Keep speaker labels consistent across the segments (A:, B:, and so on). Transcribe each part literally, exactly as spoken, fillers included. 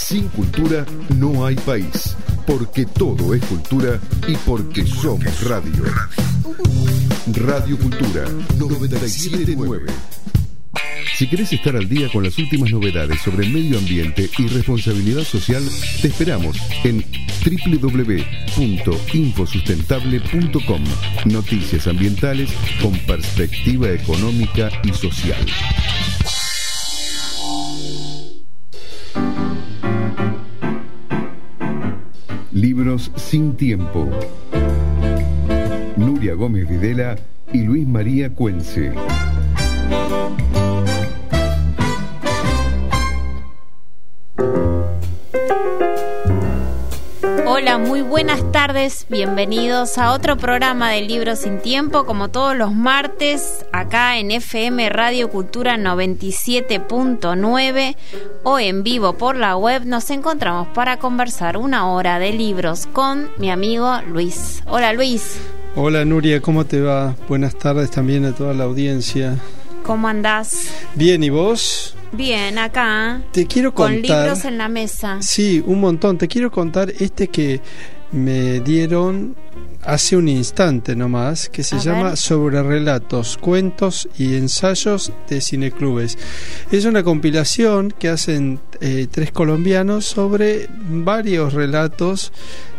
A: Sin cultura no hay país, porque todo es cultura y porque somos radio. Radio Cultura noventa y siete punto nueve. Si querés estar al día con las últimas novedades sobre el medio ambiente y responsabilidad social, te esperamos en doble u doble u doble u punto infosustentable punto com. Noticias ambientales con perspectiva económica y social. Libros sin tiempo. Nuria Gómez Videla y Luis María Cuense.
B: Hola, muy buenas tardes, bienvenidos a otro programa de Libros sin Tiempo, como todos los martes, acá en F M Radio Cultura noventa y siete punto nueve o en vivo por la web. Nos encontramos para conversar una hora de libros con mi amigo Luis. Hola, Luis.
C: Hola, Nuria, ¿cómo te va? Buenas tardes también a toda la audiencia.
B: ¿Cómo andás?
C: Bien, ¿y vos?
B: Bien, acá.
C: Te quiero contar.
B: Con libros en la mesa.
C: Sí, un montón. Te quiero contar este que me dieron hace un instante nomás, que se a llama ver. Sobre relatos, cuentos y ensayos de cineclubes. Es una compilación que hacen eh, tres colombianos sobre varios relatos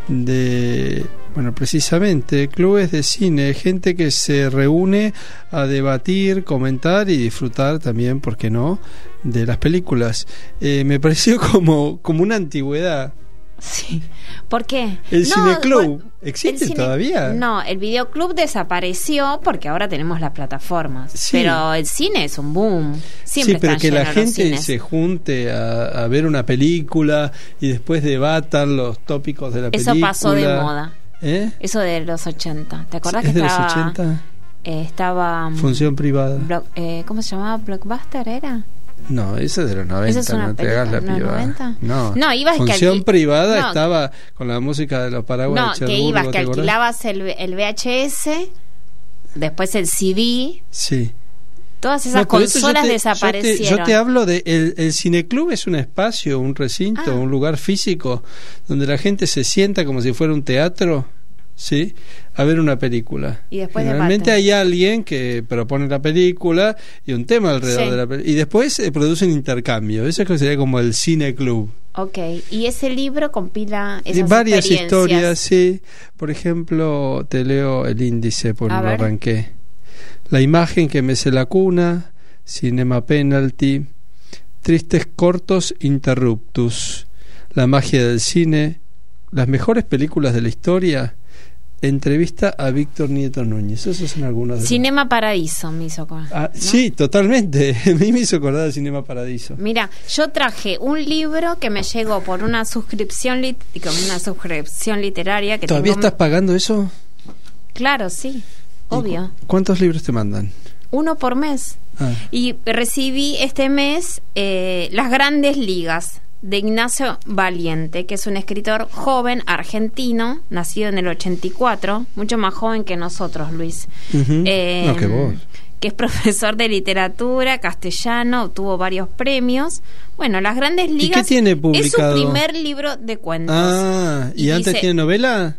C: de, bueno, precisamente clubes de cine, gente que se reúne a debatir, comentar y disfrutar también, ¿por qué no?, de las películas. Eh, me pareció como, como una antigüedad.
B: Sí. ¿Por qué?
C: El
B: no,
C: cineclub
B: bueno,
C: existe
B: el cine,
C: todavía.
B: No, el videoclub desapareció porque ahora tenemos las plataformas. Sí. Pero el cine es un boom. Siempre
C: sí, pero
B: están
C: que la
B: llenos
C: gente
B: los cines.
C: Se junte a, a ver una película y después debatan los tópicos de la
B: Eso
C: película.
B: Eso pasó de moda.
C: ¿Eh?
B: Eso de los ochenta. ¿Te acordás
C: ¿Es
B: que
C: de
B: estaba,
C: los ochenta?
B: Eh, estaba
C: Función privada.
B: Blo, eh, ¿Cómo se llamaba? ¿Blockbuster era?
C: No, eso es de los noventa,
B: es una
C: no te
B: película,
C: hagas la
B: ¿no,
C: piba.
B: noventa?
C: No,
B: no, ibas
C: Función
B: que
C: privada
B: no,
C: estaba con la música de los paraguas.
B: No,
C: de
B: que ibas, que alquilabas el, el V H S, después el C D.
C: Sí.
B: Todas esas no, consolas
C: yo te,
B: desaparecieron.
C: Yo te, yo te hablo de el, el cineclub es un espacio, un recinto, ah. un lugar físico donde la gente se sienta como si fuera un teatro, ¿sí?, a ver una película.
B: Y después
C: Generalmente hay alguien que propone la película y un tema alrededor sí. de la película. Y después se produce un intercambio. Eso es que sería como el cineclub.
B: Ok, y ese libro compila esas
C: varias historias, sí. Por ejemplo, te leo el índice, por lo arranqué. La imagen que mece la cuna, Cinema Penalty, Tristes cortos interruptus, La magia del cine, Las mejores películas de la historia, Entrevista a Víctor Nieto Núñez. Esos son algunos de
B: Cinema los... Paradiso me hizo acordar,
C: ah,
B: ¿no?
C: Sí, totalmente. A mí me hizo acordar de Cinema Paradiso.
B: Mira, yo traje un libro que me llegó por una suscripción lit... una suscripción literaria que
C: ¿Todavía
B: tengo...
C: estás pagando eso?
B: Claro, sí, obvio.
C: Cu- ¿Cuántos libros te mandan?
B: Uno por mes. Ah. Y recibí este mes eh, Las Grandes Ligas, de Ignacio Valiente, que es un escritor joven argentino, nacido en el ochenta y cuatro, mucho más joven que nosotros, Luis.
C: Uh-huh.
B: eh,
C: no, que vos.
B: Que es profesor de literatura castellano, obtuvo varios premios. Bueno, Las Grandes Ligas.
C: ¿Y qué tiene publicado?
B: Es su primer libro de cuentos.
C: Ah, ¿y, y antes dice, tiene novela?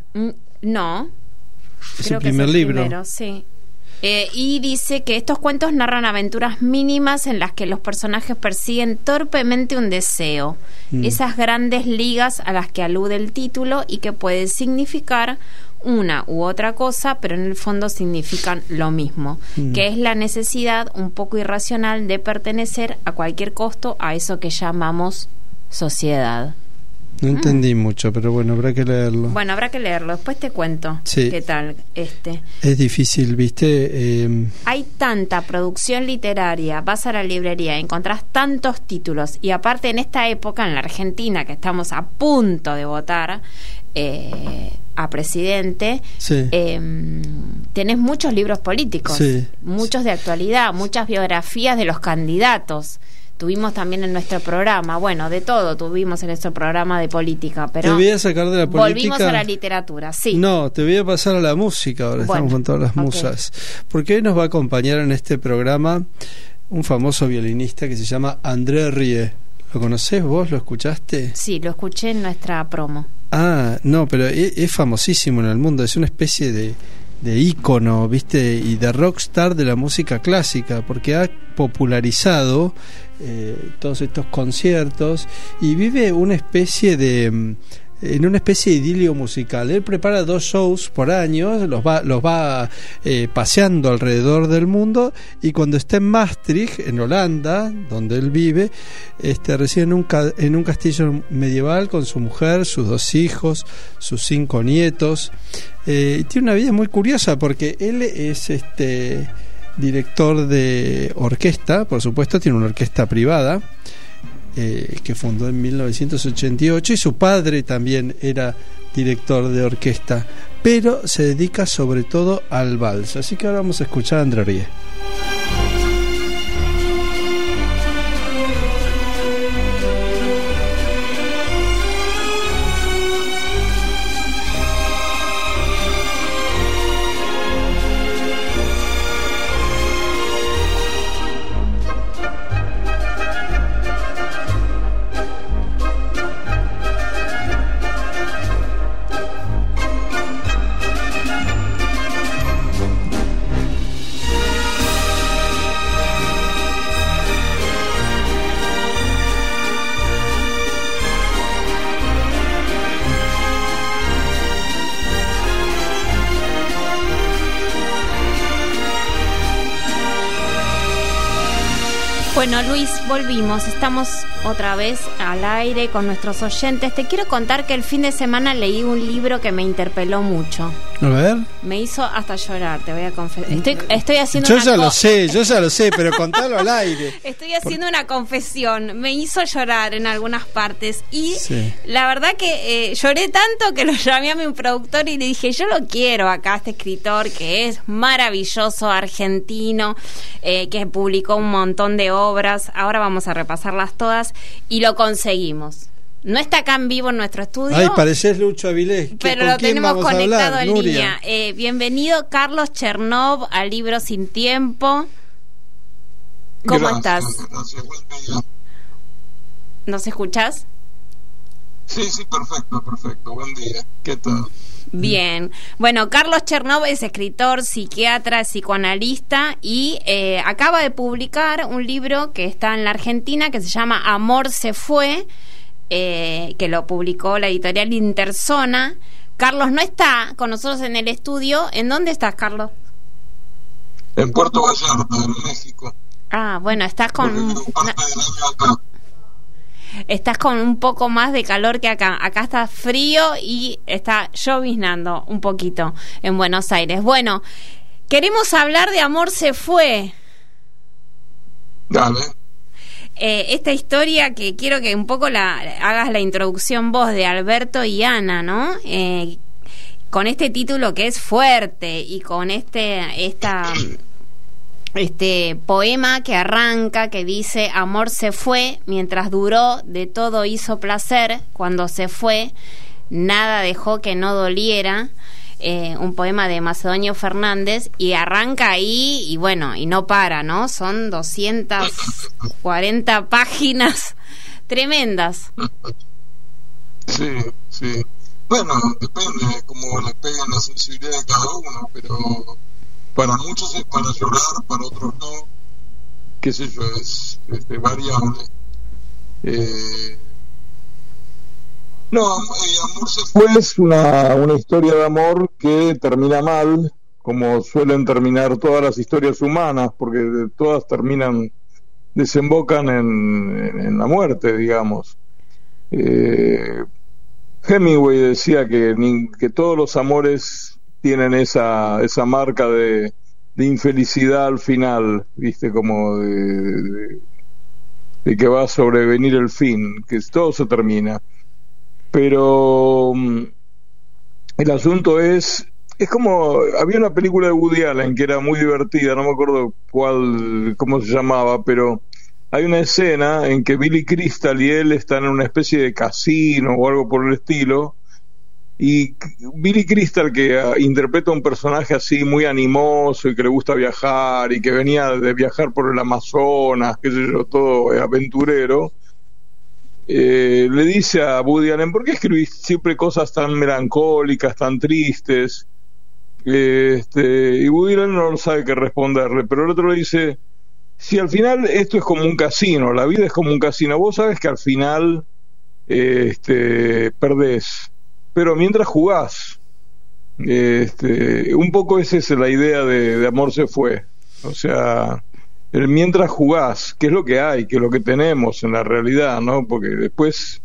B: No.
C: Es
B: creo
C: su
B: que
C: primer
B: es el
C: libro.
B: Primero, sí. Eh, y dice que estos cuentos narran aventuras mínimas en las que los personajes persiguen torpemente un deseo, mm. esas grandes ligas a las que alude el título y que puede significar una u otra cosa, pero en el fondo significan lo mismo, mm. que es la necesidad un poco irracional de pertenecer a cualquier costo a eso que llamamos sociedad.
C: No entendí mm. mucho, pero bueno, habrá que leerlo.
B: Bueno, habrá que leerlo. Después te cuento
C: sí.
B: qué tal este.
C: Es difícil, ¿viste? Eh...
B: Hay tanta producción literaria, vas a la librería, encontrás tantos títulos, y aparte en esta época, en la Argentina, que estamos a punto de votar eh, a presidente,
C: sí.
B: eh, tenés muchos libros políticos,
C: sí.
B: muchos de actualidad, muchas biografías de los candidatos. Tuvimos también en nuestro programa, bueno, de todo tuvimos en nuestro programa de política, pero
C: te voy a sacar de la política.
B: Volvimos a la literatura, sí.
C: No, te voy a pasar a la música ahora, bueno, estamos con todas las musas. Okay. Porque hoy nos va a acompañar en este programa un famoso violinista que se llama André Rie. ¿Lo conocés vos? ¿Lo escuchaste?
B: Sí, lo escuché en nuestra promo.
C: Ah, no, pero es, es famosísimo en el mundo, es una especie de, de ícono, ¿viste? Y de rockstar de la música clásica, porque ha popularizado eh, todos estos conciertos y vive una especie de... en una especie de idilio musical. Él prepara dos shows por año, los va, los va eh, paseando alrededor del mundo, y cuando está en Maastricht, en Holanda, donde él vive, este, reside en un, ca- en un castillo medieval con su mujer, sus dos hijos, sus cinco nietos. Eh, y tiene una vida muy curiosa porque él es este director de orquesta, por supuesto, tiene una orquesta privada, Eh, que fundó en mil novecientos ochenta y ocho, y su padre también era director de orquesta, pero se dedica sobre todo al vals. Así que ahora vamos a escuchar a André Rieu.
B: Bueno, Luis, volvimos, estamos otra vez al aire con nuestros oyentes. Te quiero contar que el fin de semana leí un libro que me interpeló mucho.
C: A ver.
B: Me hizo hasta llorar, te voy a confesar. Estoy, estoy haciendo
C: Yo
B: una
C: ya
B: co-
C: lo sé, yo ya lo sé, pero contalo al aire.
B: Estoy haciendo una confesión. Me hizo llorar en algunas partes y
C: Sí.
B: la verdad que eh, lloré tanto que lo llamé a mi productor y le dije, yo lo quiero acá, este escritor que es maravilloso, argentino, eh, que publicó un montón de obras. Ahora vamos a repasarlas todas y lo conseguimos. No está acá en vivo en nuestro estudio.
C: Ay, parecés Lucho Avilés. ¿Qué-
B: Pero
C: con
B: lo
C: quién
B: tenemos
C: vamos a
B: conectado
C: hablar,
B: en
C: Nuria?
B: línea. Eh, bienvenido, Carlos Chernov, al Libro Sin Tiempo. ¿Cómo
D: Gracias,
B: estás?
D: Gracias, buen día.
B: ¿Nos escuchás?
D: Sí, sí, perfecto, perfecto, buen día. ¿Qué tal?
B: Bien. Bueno, Carlos Chernov es escritor, psiquiatra, psicoanalista y eh, acaba de publicar un libro que está en la Argentina que se llama Amor se fue, eh, que lo publicó la editorial Interzona. Carlos no está con nosotros en el estudio. ¿En dónde estás, Carlos?
D: En Puerto Vallarta, en México.
B: Ah, bueno, estás con...
D: Porque vivo parte del año acá.
B: Estás con un poco más de calor que acá. Acá está frío y está lloviznando un poquito en Buenos Aires. Bueno, queremos hablar de Amor se fue.
D: Dale.
B: Eh, esta historia que quiero que un poco la hagas la introducción vos de Alberto y Ana, ¿no? Eh, con este título que es fuerte y con este esta este poema que arranca, que dice: amor se fue, mientras duró, de todo hizo placer, cuando se fue, nada dejó que no doliera. Eh, un poema de Macedonio Fernández, y arranca ahí y bueno, y no para, ¿no? Son doscientas cuarenta páginas tremendas.
D: Sí, sí. Bueno, depende de cómo le peguen la sensibilidad de cada uno, pero para muchos es para llorar, para otros no. Qué sé yo, es este, variable. Eh, no, eh, Amor se fue es una, una historia de amor que termina mal, como suelen terminar todas las historias humanas, porque todas terminan, desembocan en, en, en la muerte, digamos. Eh, Hemingway decía que, ni, que todos los amores tienen esa, esa marca de, de infelicidad al final, viste, como de, de, de que va a sobrevenir el fin, que todo se termina. Pero el asunto es, es como, había una película de Woody Allen que era muy divertida, no me acuerdo cuál, cómo se llamaba, pero hay una escena en que Billy Crystal y él están en una especie de casino o algo por el estilo, y Billy Crystal, que uh, interpreta un personaje así muy animoso y que le gusta viajar y que venía de viajar por el Amazonas, qué sé yo, todo aventurero, eh, le dice a Woody Allen, ¿por qué escribís siempre cosas tan melancólicas, tan tristes? Eh, este, y Woody Allen no sabe qué responderle, pero el otro le dice, si al final esto es como un casino, la vida es como un casino, vos sabes que al final eh, este, perdés, pero mientras jugás, este, un poco esa es la idea de, de Amor se fue, o sea, el mientras jugás, qué es lo que hay, qué es lo que tenemos en la realidad, ¿no? Porque después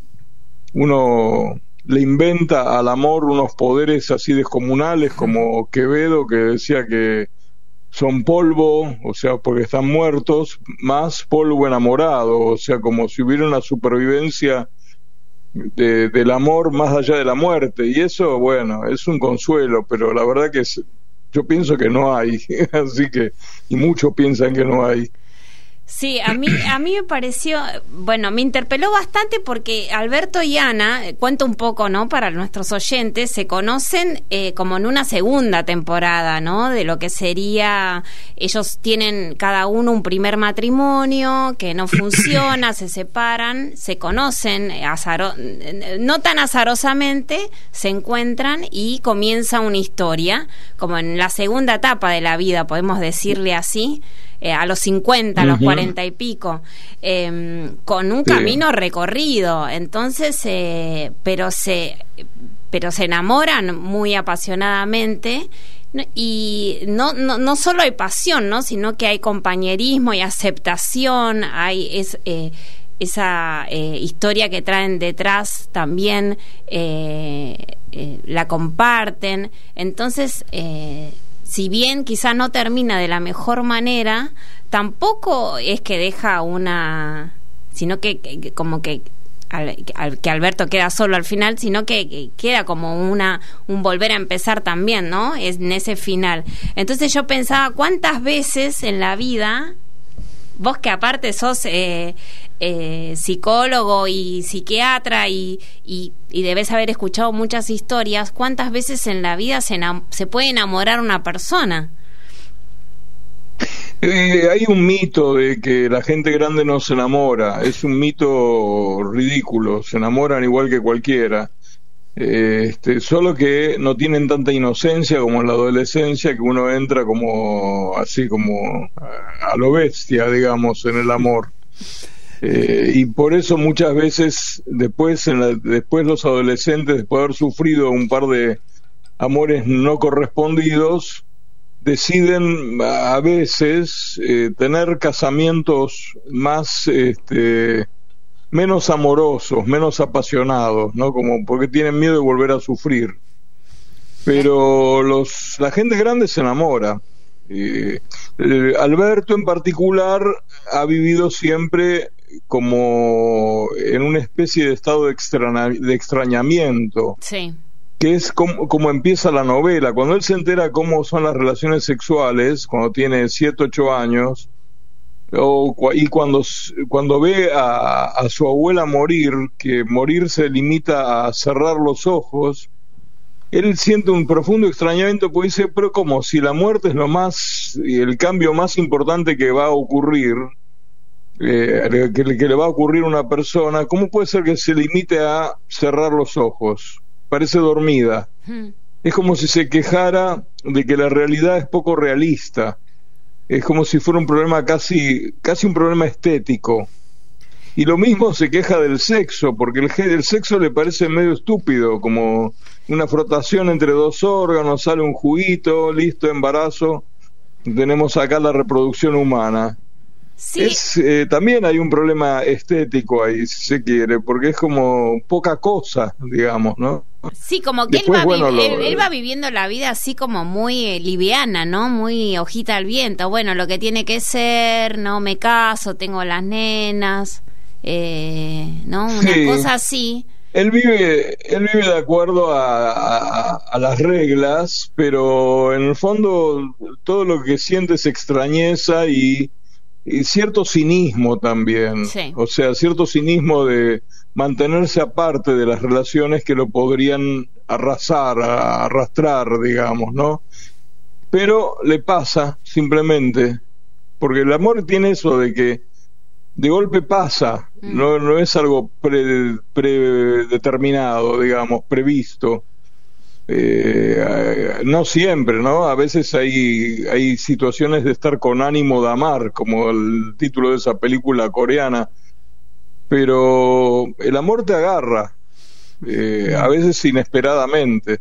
D: uno le inventa al amor unos poderes así descomunales, como Quevedo, que decía que son polvo, o sea, porque están muertos, más polvo enamorado, o sea, como si hubiera una supervivencia de, del amor más allá de la muerte, y eso, bueno, es un consuelo, pero la verdad que es, yo pienso que no hay, así que, y muchos piensan que no hay.
B: Sí, a mí a mí me pareció, bueno, me interpeló bastante porque Alberto y Ana, cuento un poco, ¿no? Para nuestros oyentes, se conocen eh, como en una segunda temporada, ¿no? De lo que sería, ellos tienen cada uno un primer matrimonio que no funciona, se separan, se conocen, azaro, no tan azarosamente, se encuentran y comienza una historia, como en la segunda etapa de la vida, podemos decirle así. Eh, a los cincuenta, a los cuarenta y pico, eh, con un sí. camino recorrido, entonces, eh, pero se, pero se enamoran muy apasionadamente, y no, no, no solo hay pasión, ¿no? Sino que hay compañerismo y aceptación, hay es, eh, esa eh, historia que traen detrás también, eh, eh, la comparten, entonces, eh, si bien quizá no termina de la mejor manera, tampoco es que deja una, sino que, que como que al, al, que Alberto queda solo al final, sino que, que queda como una un volver a empezar también, ¿no? Es en ese final. Entonces yo pensaba, ¿cuántas veces en la vida, vos que aparte sos eh, eh, psicólogo y psiquiatra y, y, y debes haber escuchado muchas historias, ¿cuántas veces en la vida se, enam- se puede enamorar una persona?
D: Eh, hay un mito de que la gente grande no se enamora, es un mito ridículo, se enamoran igual que cualquiera. Eh, este, solo que no tienen tanta inocencia como en la adolescencia, que uno entra como así como a, a lo bestia, digamos, en el amor. Eh, y por eso muchas veces después, en la, después los adolescentes, después de haber sufrido un par de amores no correspondidos, deciden a veces eh, tener casamientos más este, menos amorosos, menos apasionados, ¿no? Como porque tienen miedo de volver a sufrir. Pero los la gente grande se enamora. Eh, eh, Alberto en particular ha vivido siempre como en una especie de estado de, extraña, de extrañamiento.
B: Sí.
D: Que es como, como empieza la novela. Cuando él se entera cómo son las relaciones sexuales, cuando tiene siete, ocho años, o, y cuando, cuando ve a, a su abuela morir, que morir se limita a cerrar los ojos, él siente un profundo extrañamiento, porque dice, pero ¿cómo? Si la muerte es lo más, el cambio más importante que va a ocurrir, eh, que, que le va a ocurrir a una persona, ¿cómo puede ser que se limite a cerrar los ojos? Parece dormida. Hmm. Es como si se quejara de que la realidad es poco realista. Es como si fuera un problema casi, casi un problema estético. Y lo mismo se queja del sexo, porque el, el sexo le parece medio estúpido, como una frotación entre dos órganos, sale un juguito, listo, embarazo, tenemos acá la reproducción humana. Sí. Es, eh, también hay un problema estético ahí, si se quiere, porque es como poca cosa, digamos, ¿no?
B: Sí, como que Después, él, va bueno, vi- lo... él, él va viviendo la vida así como muy eh, liviana, ¿no? Muy hojita al viento. Bueno, lo que tiene que ser, no me caso, tengo las nenas, eh, ¿no? Una sí. cosa así.
D: Él vive, él vive de acuerdo a, a, a las reglas, pero en el fondo todo lo que siente es extrañeza y y cierto cinismo también, sí. O sea, cierto cinismo de mantenerse aparte de las relaciones que lo podrían arrasar, arrastrar, digamos, ¿no? Pero le pasa simplemente, porque el amor tiene eso de que de golpe pasa, mm. no, no es algo pre, predeterminado, digamos, previsto. Eh, no siempre, ¿no? A veces hay, hay situaciones de estar con ánimo de amar, como el título de esa película coreana, pero el amor te agarra, eh, a veces inesperadamente.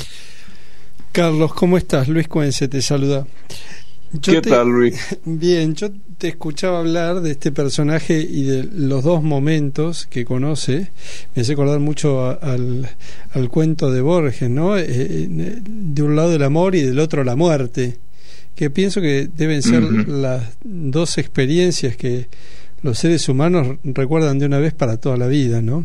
C: Carlos, ¿cómo estás? Luis Cuense te saluda. Yo
D: ¿Qué
C: te...
D: tal, Luis?
C: Bien, yo te escuchaba hablar de este personaje y de los dos momentos que conoce. Me hace acordar mucho a, al, al cuento de Borges, ¿no? Eh, de un lado el amor y del otro la muerte, que pienso que deben ser uh-huh. las dos experiencias que los seres humanos recuerdan de una vez para toda la vida, ¿no?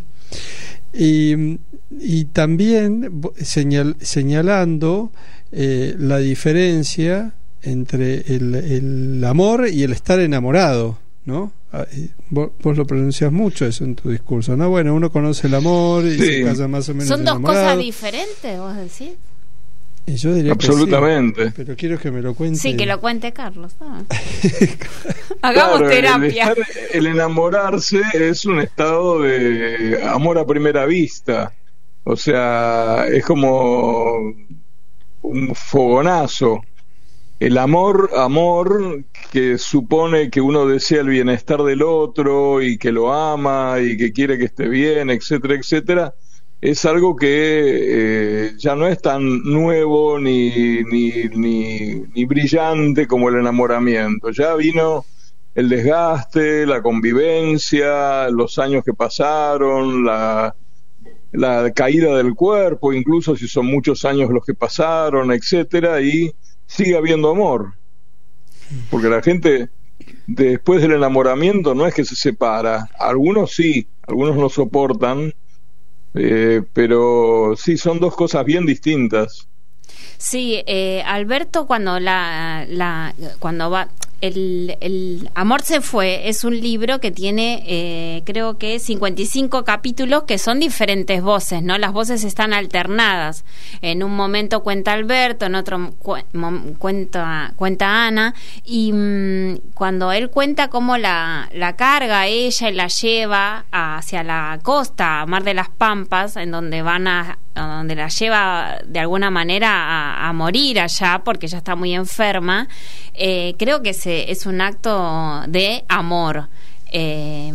C: Y, y también señal, señalando eh, la diferencia entre el, el amor y el estar enamorado, ¿no? Vos, vos lo pronuncias mucho eso en tu discurso, ¿no? Bueno, uno conoce el amor y sí. se casa más o menos
B: ¿Son dos
C: enamorado.
B: Cosas diferentes, vos decís?
C: Y yo diría
D: absolutamente.
C: Que sí, pero quiero que me lo cuente.
B: Sí, que lo cuente Carlos. ¿No? Hagamos
D: claro,
B: terapia.
D: El, estar, el enamorarse es un estado de amor a primera vista. O sea, es como un fogonazo. El amor, amor que supone que uno desea el bienestar del otro y que lo ama y que quiere que esté bien, etcétera, etcétera, es algo que eh, ya no es tan nuevo ni, ni, ni, ni brillante como el enamoramiento. Ya vino el desgaste, la convivencia, los años que pasaron, la, la caída del cuerpo, incluso si son muchos años los que pasaron, etcétera, y sigue habiendo amor, porque la gente después del enamoramiento no es que se separa, algunos sí, algunos no soportan, eh, pero sí, son dos cosas bien distintas.
B: Sí, eh, Alberto cuando la, la cuando va el, el Amor se fue es un libro que tiene eh, creo que cincuenta y cinco capítulos que son diferentes voces, ¿no? Las voces están alternadas. En un momento cuenta Alberto, en otro cu- mom, cuenta cuenta Ana, y mmm, cuando él cuenta cómo la, la carga a ella y la lleva hacia la costa, a Mar de las Pampas, en donde van a donde la lleva de alguna manera a, a morir allá porque ella está muy enferma, eh, creo que se, es un acto de amor, eh,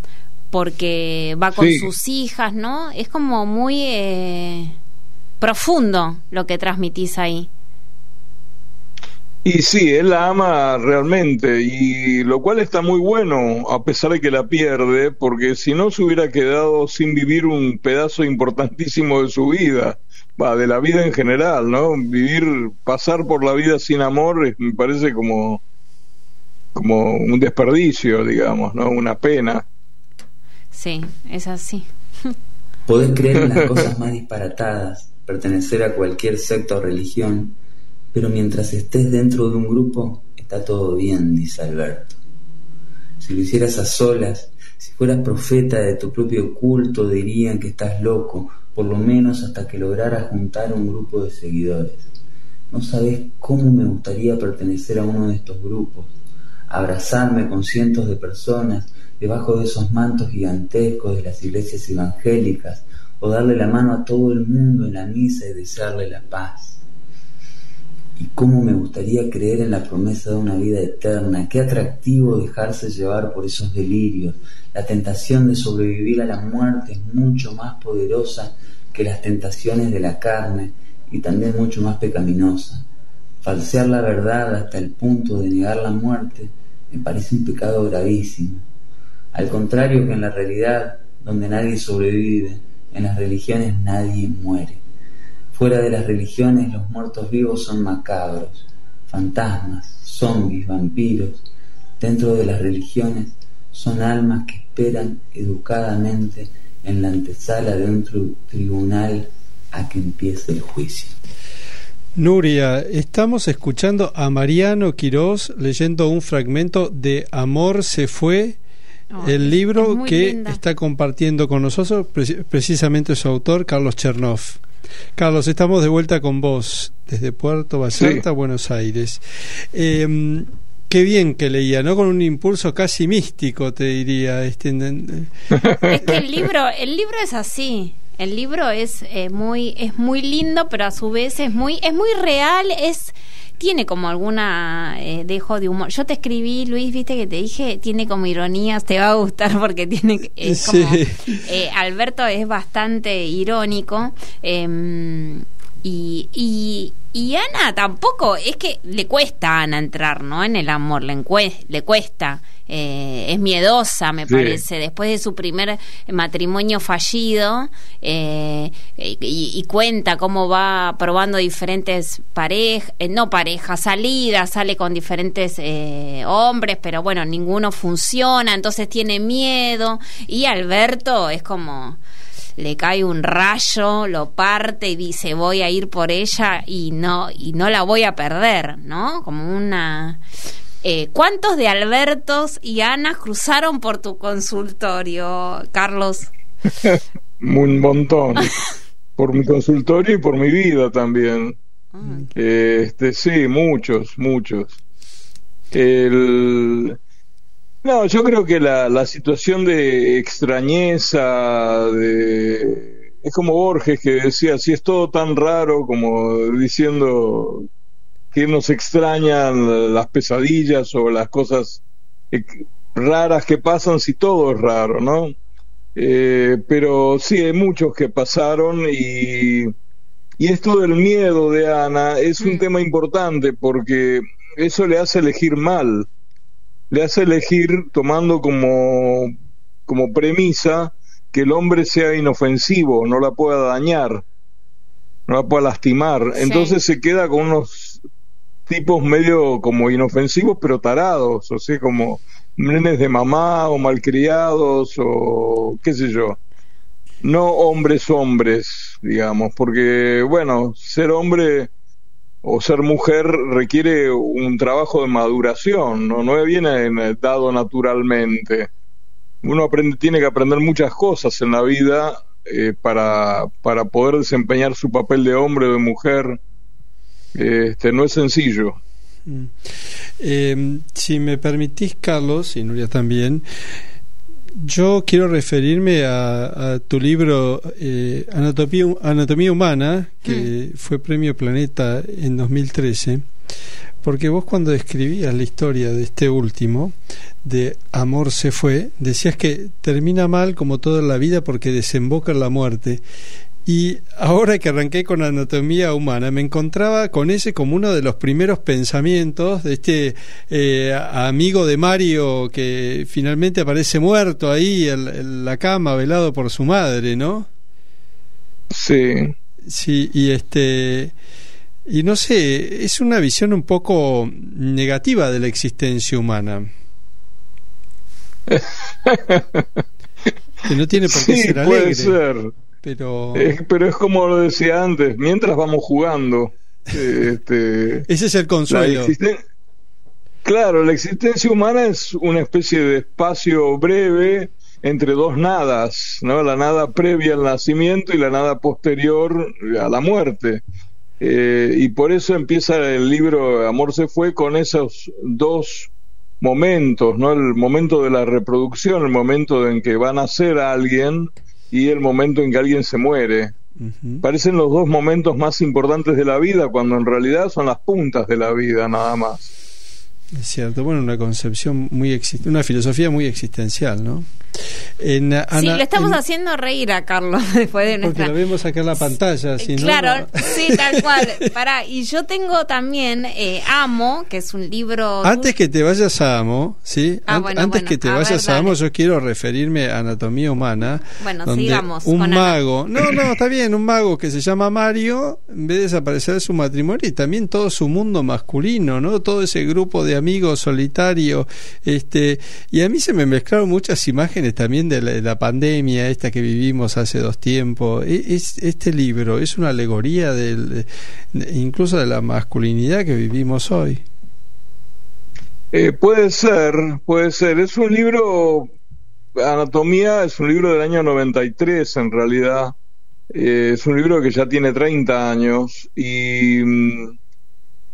B: porque va con sí. sus hijas, ¿no? Es como muy eh, profundo lo que transmitís ahí.
D: Y sí, él la ama realmente, y lo cual está muy bueno, a pesar de que la pierde, porque si no se hubiera quedado sin vivir un pedazo importantísimo de su vida, bah, de la vida en general, ¿no? Vivir, pasar por la vida sin amor, es, me parece como, como un desperdicio, digamos, ¿no? Una pena.
B: Sí, es así.
E: Podés creer en las cosas más disparatadas, pertenecer a cualquier secta o religión, pero mientras estés dentro de un grupo, está todo bien, dice Alberto. Si lo hicieras a solas, si fueras profeta de tu propio culto, dirían que estás loco, por lo menos hasta que lograras juntar un grupo de seguidores. No sabés cómo me gustaría pertenecer a uno de estos grupos, abrazarme con cientos de personas debajo de esos mantos gigantescos de las iglesias evangélicas, o darle la mano a todo el mundo en la misa y desearle la paz. Y cómo me gustaría creer en la promesa de una vida eterna. Qué atractivo dejarse llevar por esos delirios. La tentación de sobrevivir a la muerte es mucho más poderosa que las tentaciones de la carne y también mucho más pecaminosa. Falsear la verdad hasta el punto de negar la muerte me parece un pecado gravísimo. Al contrario que en la realidad, donde nadie sobrevive, en las religiones nadie muere. Fuera de las religiones, los muertos vivos son macabros, fantasmas, zombies, vampiros. Dentro de las religiones son almas que esperan educadamente en la antesala de un tri- tribunal a que empiece el juicio.
C: Nuria, estamos escuchando a Mariano Quirós leyendo un fragmento de Amor se fue, oh, el libro que linda. Está compartiendo con nosotros pre- precisamente su autor, Carlos Chernoff. Carlos, estamos de vuelta con vos desde Puerto Vallarta, sí. Buenos Aires. Eh, qué bien que leía, ¿no? Con un impulso casi místico, te diría. Este,
B: es que el libro, el libro es así. El libro es eh, muy, es muy lindo, pero a su vez es muy, es muy real, es tiene como alguna eh, dejo de humor. Yo te escribí, Luis, viste que te dije, tiene como ironías, te va a gustar porque tiene es como
C: sí.
B: eh, Alberto es bastante irónico. Eh, Y, y, y Ana tampoco, es que le cuesta a Ana entrar, ¿no? En el amor, le, encue, le cuesta, eh, es miedosa, me sí. parece, después de su primer matrimonio fallido, eh, y, y cuenta cómo va probando diferentes parejas, eh, no parejas, salidas, sale con diferentes eh, hombres, pero bueno, ninguno funciona, entonces tiene miedo, y Alberto es como... le cae un rayo, lo parte y dice voy a ir por ella y no y no la voy a perder, ¿no? Como una... Eh, ¿Cuántos de Albertos y Anas cruzaron por tu consultorio, Carlos?
D: Un montón. Por mi consultorio y por mi vida también.
B: Ah, okay.
D: eh, este sí, muchos, muchos. El... No, yo creo que la, la situación de extrañeza, de es como Borges que decía, si es todo tan raro, como diciendo que nos extrañan las pesadillas o las cosas raras que pasan, si todo es raro, ¿no? Eh, pero sí, hay muchos que pasaron y, y esto del miedo de Ana es un mm. tema importante porque eso le hace elegir mal. Le hace elegir tomando como, como premisa que el hombre sea inofensivo, no la pueda dañar, no la pueda lastimar. Sí. Entonces se queda con unos tipos medio como inofensivos, pero tarados, o sea, como nenes de mamá o malcriados o qué sé yo. No hombres hombres, digamos, porque, bueno, ser hombre... o ser mujer requiere un trabajo de maduración, no, no viene dado naturalmente. Uno aprende, tiene que aprender muchas cosas en la vida eh, para, para poder desempeñar su papel de hombre o de mujer. Este, no es sencillo.
C: Mm. Eh, si me permitís, Carlos, y Nuria también, yo quiero referirme a, a tu libro eh, Anatomía, Anatomía Humana, que mm. fue Premio Planeta en dos mil trece, porque vos cuando escribías la historia de este último, de Amor se fue, decías que termina mal como toda la vida porque desemboca en la muerte. Y ahora que arranqué con Anatomía Humana, me encontraba con ese como uno de los primeros pensamientos de este eh, amigo de Mario que finalmente aparece muerto ahí en, en la cama, velado por su madre, ¿no?
D: Sí.
C: Sí, y este... Y no sé, es una visión un poco negativa de la existencia humana. Que no tiene por qué
D: sí,
C: ser alegre.
D: Puede ser.
C: Pero...
D: Eh, pero es como lo decía antes, mientras vamos jugando. Este,
C: Ese es el consuelo.
D: La existen... Claro, la existencia humana es una especie de espacio breve entre dos nadas, ¿no? La nada previa al nacimiento y la nada posterior a la muerte. Eh, y por eso empieza el libro Amor se fue con esos dos momentos, ¿no? El momento de la reproducción, el momento en que va a nacer a alguien y el momento en que alguien se muere. Uh-huh. Parecen los dos momentos más importantes de la vida, cuando en realidad son las puntas de la vida nada más.
C: Es cierto, bueno, una concepción muy exist- una filosofía muy existencial, ¿no? En, Ana,
B: sí, lo estamos
C: en...
B: haciendo reír a Carlos después de nuestra...
C: Porque lo vemos acá en la pantalla, si
B: claro,
C: no...
B: sí, tal cual. Pará, y yo tengo también eh, Amo, que es un libro...
C: Antes que te vayas a Amo, ¿sí?
B: Ah,
C: An-
B: bueno,
C: Antes
B: bueno,
C: que te
B: a
C: vayas
B: ver,
C: a Amo,
B: dale.
C: yo quiero referirme a Anatomía Humana,
B: Bueno,
C: donde
B: sigamos
C: un
B: con
C: mago... Ana. No, no, está bien, un mago que se llama Mario, en vez de desaparecer de su matrimonio y también todo su mundo masculino, ¿no? Todo ese grupo de amigos solitarios, este... Y a mí se me mezclaron muchas imágenes también de la, de la pandemia esta que vivimos hace dos tiempos. Es, este libro es una alegoría del, de, incluso de la masculinidad que vivimos hoy.
D: Eh, puede ser, puede ser. Es un libro, Anatomía es un libro del año noventa y tres en realidad. Eh, es un libro que ya tiene treinta años y mm,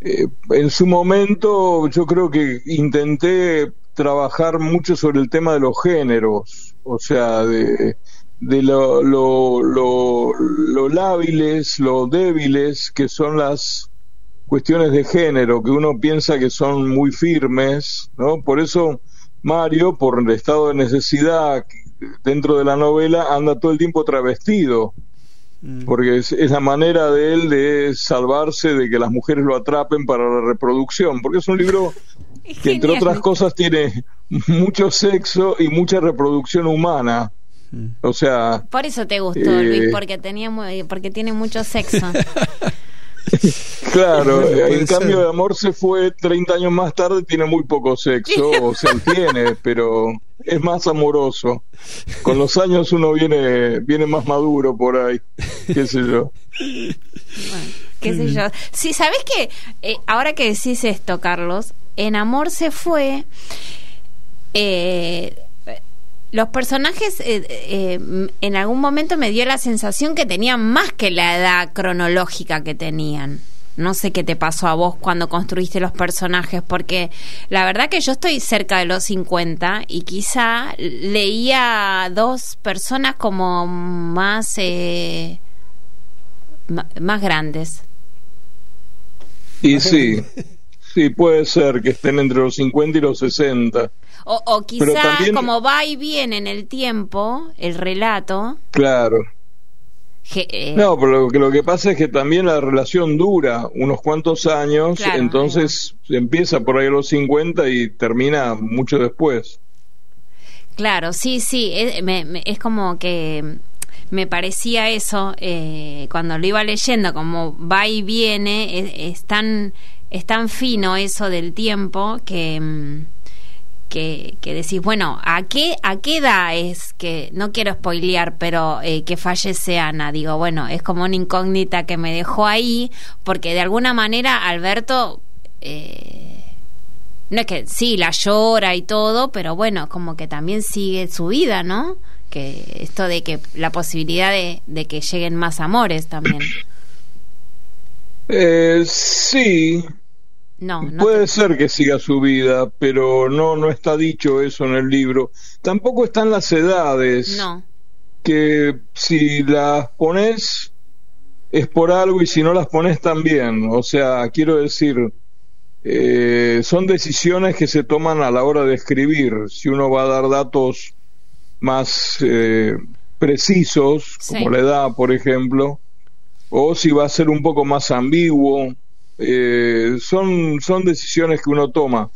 D: eh, en su momento yo creo que intenté trabajar mucho sobre el tema de los géneros, o sea, de, de lo, lo, lo, lo lábiles, lo débiles que son las cuestiones de género, que uno piensa que son muy firmes, ¿no? Por eso Mario, por el estado de necesidad dentro de la novela, anda todo el tiempo travestido, porque es, es la manera de él de salvarse de que las mujeres lo atrapen para la reproducción, porque es un libro que, entre otras cosas, tiene mucho sexo y mucha reproducción humana. O sea,
B: por eso te gustó,
D: eh,
B: Luis, porque tenía muy, porque tiene mucho sexo.
D: Claro,
C: Bueno,
D: en
C: ser.
D: cambio de Amor se fue treinta años más tarde, tiene muy poco sexo, o sea, tiene, pero es más amoroso. Con los años uno viene viene más maduro por ahí, qué sé yo.
B: Bueno, qué sé yo. Sí, ¿sabés qué? Eh, ahora que decís esto, Carlos, en Amor se fue, eh, los personajes eh, eh, en algún momento me dio la sensación que tenían más que la edad cronológica que tenían. No sé qué te pasó a vos cuando construiste los personajes, porque la verdad que yo estoy cerca de los cincuenta y quizá leía dos personas como más eh, m- más grandes.
D: Y sí, sí, puede ser que estén entre los cincuenta y los sesenta.
B: O, o quizá
D: Pero también,
B: como va y viene en el tiempo el relato.
D: claro.
B: Que, eh,
D: No, pero lo que, lo que pasa es que también la relación dura unos cuantos años,
B: Claro,
D: entonces empieza por ahí a los cincuenta y termina mucho después.
B: Claro, sí, sí, es, me, me- es como que me parecía eso eh, cuando lo iba leyendo, como va y viene, es, es tan es tan fino eso del tiempo que mm, que, que decís, bueno, ¿a qué a qué edad es que, no quiero spoilear, pero eh, que fallece Ana? Digo, bueno, es como una incógnita que me dejó ahí, porque de alguna manera Alberto eh, no es que sí, la llora y todo, pero bueno, como que también sigue su vida, ¿no? Que esto de que la posibilidad de, de que lleguen más amores también.
D: Eh, sí,
B: No, no
D: puede
B: te-
D: ser que siga su vida, pero no, no está dicho eso en el libro. Tampoco están las edades,
B: no.
D: que si las pones es por algo y si no las pones también. O sea, quiero decir, eh, son decisiones que se toman a la hora de escribir. Si uno va a dar datos más eh, precisos,
B: Sí.
D: como la edad, por ejemplo, o si va a ser un poco más ambiguo, eh, son, son decisiones que uno toma,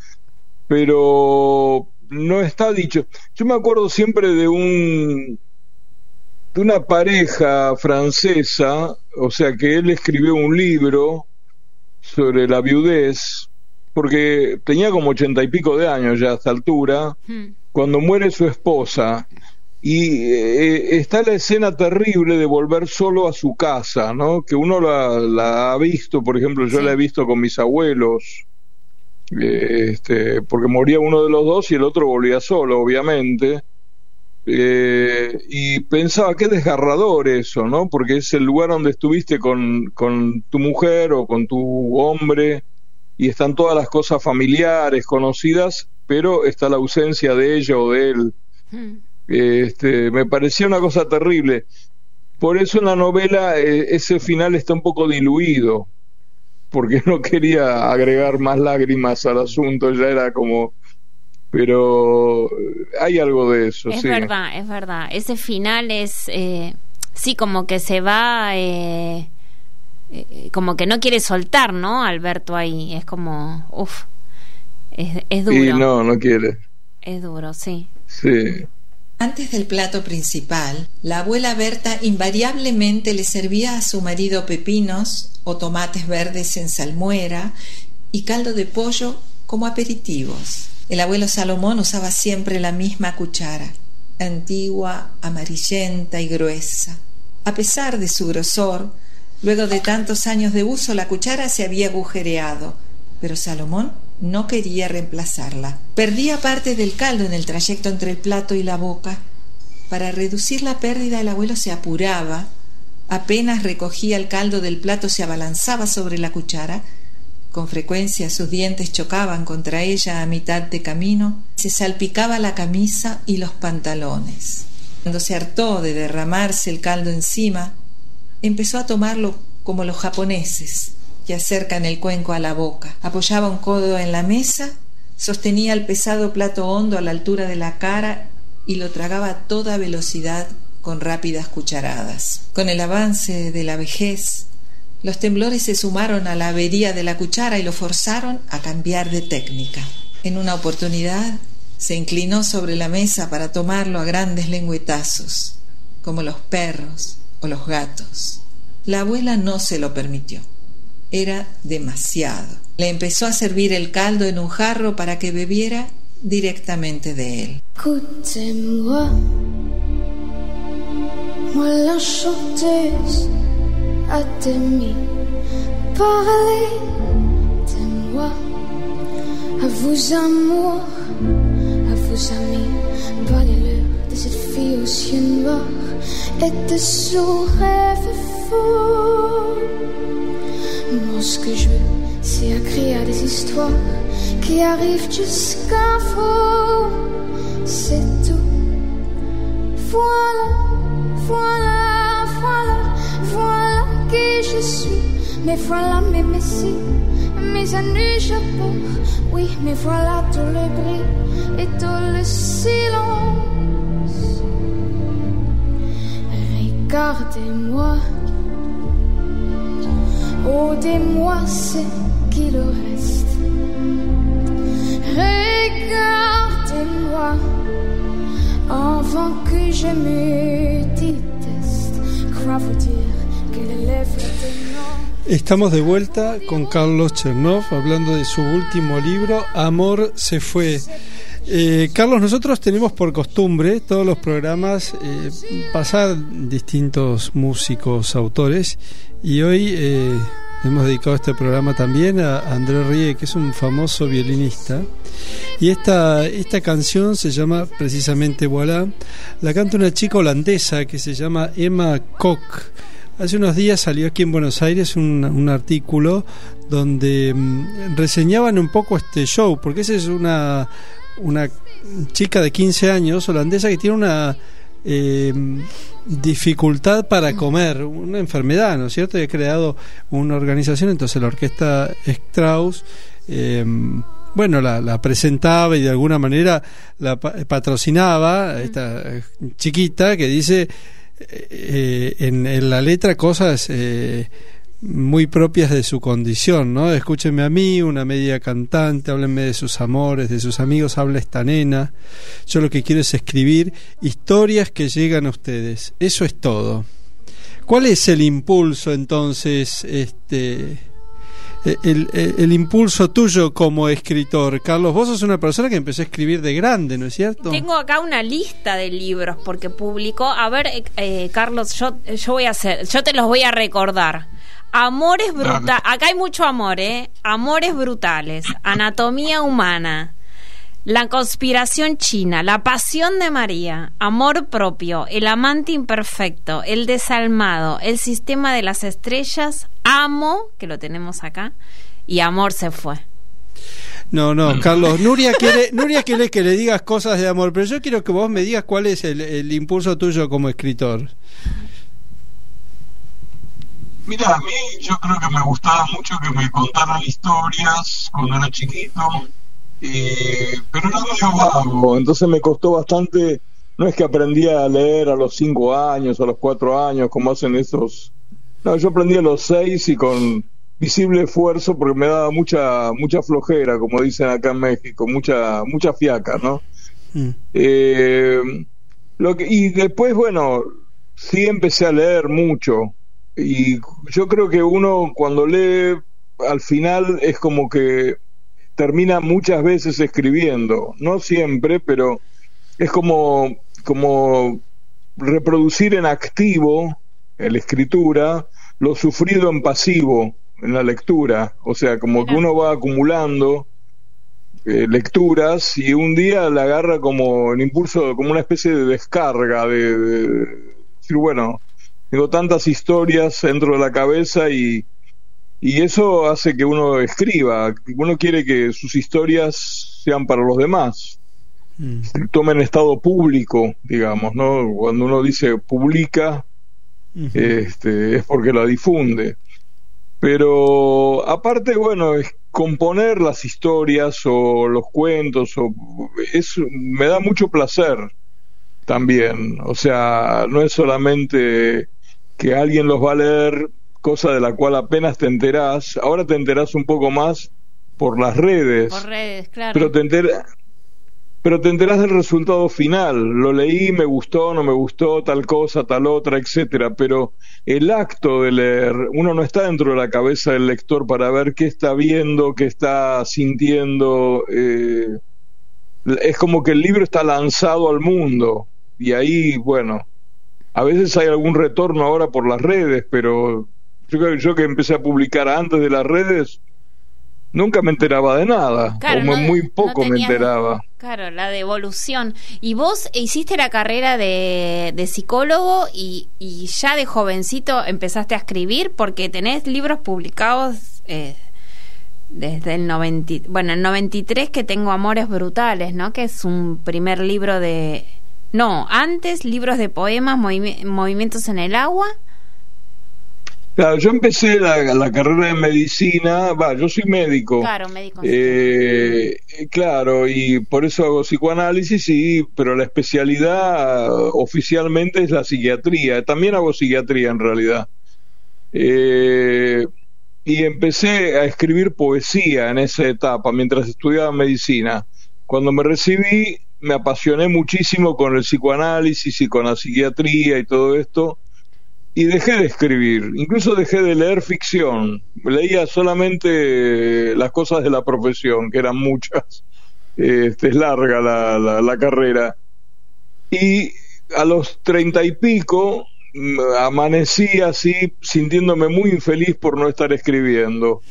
D: pero no está dicho. Yo me acuerdo siempre de un de una pareja francesa, o sea que él escribió un libro sobre la viudez, porque tenía como ochenta y pico de años ya a esta altura,
B: Hmm.
D: cuando muere su esposa, y eh, está la escena terrible de volver solo a su casa, ¿no? Que uno la, la ha visto, por ejemplo, yo
B: Sí.
D: la he visto con mis abuelos, eh, este, porque moría uno de los dos y el otro volvía solo, obviamente. Eh, y pensaba, qué desgarrador eso, ¿no? Porque es el lugar donde estuviste con, con tu mujer o con tu hombre y están todas las cosas familiares, conocidas, pero está la ausencia de ella o de él.
B: Hmm.
D: Este, me parecía una cosa terrible. Por eso en la novela eh, ese final está un poco diluido, porque no quería agregar más lágrimas al asunto, ya era como... Pero hay algo de eso,
B: Es
D: sí.
B: verdad, es verdad. Ese final es, eh, sí, como que se va, eh, eh, como que no quiere soltar, ¿no? Alberto ahí, es como, uff, es, es duro.
D: Y no, no quiere.
B: Es duro, sí.
D: Sí.
F: Antes del plato principal, la abuela Berta invariablemente le servía a su marido pepinos o tomates verdes en salmuera y caldo de pollo como aperitivos. El abuelo Salomón usaba siempre la misma cuchara, antigua, amarillenta y gruesa. A pesar de su grosor, luego de tantos años de uso la cuchara se había agujereado, pero Salomón no quería reemplazarla. Perdía parte del caldo en el trayecto entre el plato y la boca. Para reducir la pérdida el abuelo se apuraba, apenas recogía el caldo del plato se abalanzaba sobre la cuchara Con frecuencia sus dientes chocaban contra ella a mitad de camino, se salpicaba la camisa y los pantalones. Cuando se hartó de derramarse el caldo encima, empezó a tomarlo como los japoneses, que acercan el cuenco a la boca. Apoyaba un codo en la mesa, sostenía el pesado plato hondo a la altura de la cara y lo tragaba a toda velocidad con rápidas cucharadas. Con el avance de la vejez, los temblores se sumaron a la avería de la cuchara y lo forzaron a cambiar de técnica. En una oportunidad, se inclinó sobre la mesa para tomarlo a grandes lengüetazos, como los perros o los gatos. La abuela no se lo permitió. Era demasiado. Le empezó a servir el caldo en un jarro para que bebiera directamente de él.
G: Écoutez-moi, moi la chanteuse à demi, parlez de moi, à vos amours, à vos amis, parlez-leur de cette fille aux yeux noirs et de son rêve fou. Moi ce que je veux, c'est écrire des histoires qui arrivent jusqu'à vous, c'est tout. Voilà, voilà, voilà, voilà qui je suis. Mais voilà mes messies, mes années chapeaux. Oui, mais voilà tout le gris et tout le silence. Regardez-moi, ôtez-moi ce qu'il reste. Regardez-moi avant que je me déteste. Crois vous dire que les lèvres de non.
C: Estamos de vuelta con Carlos Chernov hablando de su último libro, Amor se fue. Eh, Carlos, nosotros tenemos por costumbre todos los programas eh, pasar distintos músicos, autores, y hoy eh, hemos dedicado este programa también a André Rie, que es un famoso violinista, y esta, esta canción se llama precisamente Voilà. La canta una chica holandesa que se llama Emma Kok. Hace unos días salió aquí en Buenos Aires un, un artículo donde mm, reseñaban un poco este show, porque esa es una, una chica de quince años holandesa que tiene una eh, dificultad para comer, una enfermedad, ¿no es cierto? Y ha creado una organización, entonces la orquesta Strauss eh, bueno, la, la presentaba y de alguna manera la patrocinaba a esta chiquita que dice Eh, en, en la letra cosas eh, muy propias de su condición, ¿no? Escúchenme a mí, una media cantante, háblenme de sus amores, de sus amigos, habla esta nena. Yo lo que quiero es escribir historias que llegan a ustedes. Eso es todo. ¿Cuál es el impulso entonces, este, el, el, el impulso tuyo como escritor? Carlos, vos sos una persona que empezó a escribir de grande, ¿no es cierto?
B: Tengo acá una lista de libros porque publicó, a ver, eh, Carlos, yo, yo voy a hacer, yo te los voy a recordar. Amores brutales, acá hay mucho amor, ¿eh? Amores brutales, Anatomía humana, La conspiración china, La pasión de María, Amor propio, El amante imperfecto, El desalmado, El sistema de las estrellas, Amo, que lo tenemos acá, y Amor se fue.
C: No, no, Carlos, Nuria quiere, Nuria quiere que le digas cosas de amor, pero yo quiero que vos me digas cuál es el, el impulso tuyo como escritor.
D: Mira, a mí yo creo que me gustaba mucho que me contaran historias cuando era chiquito, eh, pero no medio vago, entonces me costó bastante. No es que aprendí a leer a los cinco años, a los cuatro años, como hacen esos. No, yo aprendí a los seis y con visible esfuerzo, porque me daba mucha mucha flojera, como dicen acá en México, mucha mucha fiaca, ¿no? Mm. Eh, lo que, y después, bueno, sí empecé a leer mucho. Y yo creo que uno cuando lee, al final es como que termina muchas veces escribiendo, no siempre, pero es como, como reproducir en activo, en la escritura, lo sufrido en pasivo, en la lectura. O sea, como que uno va acumulando eh, lecturas y un día la agarra como el impulso, como una especie de descarga, de, de decir, bueno, tengo tantas historias dentro de la cabeza y, y eso hace que uno escriba, uno quiere que sus historias sean para los demás, mm. tomen estado público, digamos, ¿no? Cuando uno dice publica, uh-huh. este, es porque la difunde. Pero aparte, bueno, es componer las historias o los cuentos, o es, me da mucho placer también. O sea, no es solamente que alguien los va a leer, cosa de la cual apenas te enterás. Ahora te enterás un poco más por las redes.
B: Por redes, claro.
D: Pero te enterás, pero te enterás del resultado final. Lo leí, me gustó, no me gustó, tal cosa, tal otra, etcétera. Pero el acto de leer, uno no está dentro de la cabeza del lector para ver qué está viendo, qué está sintiendo. Eh, es como que el libro está lanzado al mundo. Y ahí, bueno, a veces hay algún retorno ahora por las redes, pero yo, yo que empecé a publicar antes de las redes, nunca me enteraba de nada,
B: claro,
D: o
B: no,
D: muy poco
B: no
D: me enteraba.
B: Claro, la devolución. Y vos hiciste la carrera de, de psicólogo y, y ya de jovencito empezaste a escribir, porque tenés libros publicados eh, desde el noventa, bueno, el noventa y tres, que tengo Amores Brutales, ¿no? Que es un primer libro de... No, antes libros de poemas, movi- Movimientos en el agua.
D: Claro, yo empecé la, la carrera de medicina, va, yo soy médico.
B: Claro, médico.
D: Eh, claro, y por eso hago psicoanálisis, sí, pero la especialidad oficialmente es la psiquiatría. También hago psiquiatría en realidad. Eh, y empecé a escribir poesía en esa etapa, mientras estudiaba medicina. Cuando me recibí, me apasioné muchísimo con el psicoanálisis y con la psiquiatría y todo esto. Y dejé de escribir, incluso dejé de leer ficción, leía solamente las cosas de la profesión, que eran muchas, este, es larga la, la, la carrera. Y a los treinta y pico amanecí así, sintiéndome muy infeliz por no estar escribiendo.